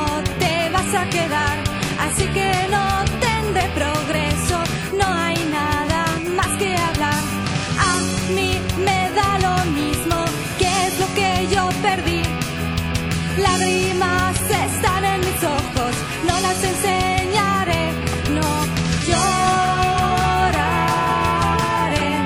no te vas a quedar, así que no tendré progreso, no hay nada más que hablar. A mí me da lo mismo, ¿qué es lo que yo perdí? Lágrimas están en mis ojos, no las enseñaré, no lloraré.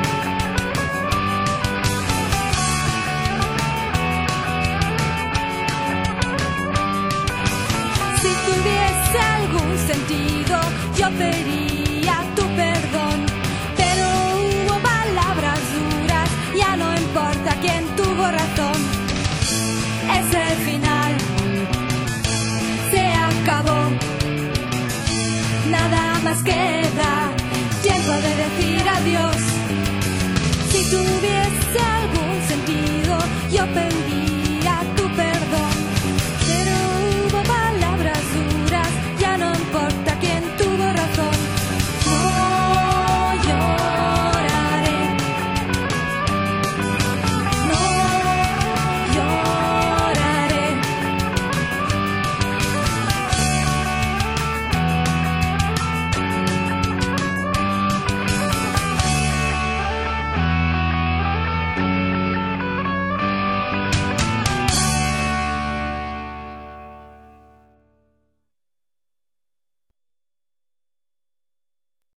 Si tuviese algún sentido, yo pediría tu perdón, pero hubo palabras duras, ya no importa quién tuvo razón. Es el final, se acabó, nada más queda, tiempo de decir adiós. Si tuviese algún sentido, yo pediría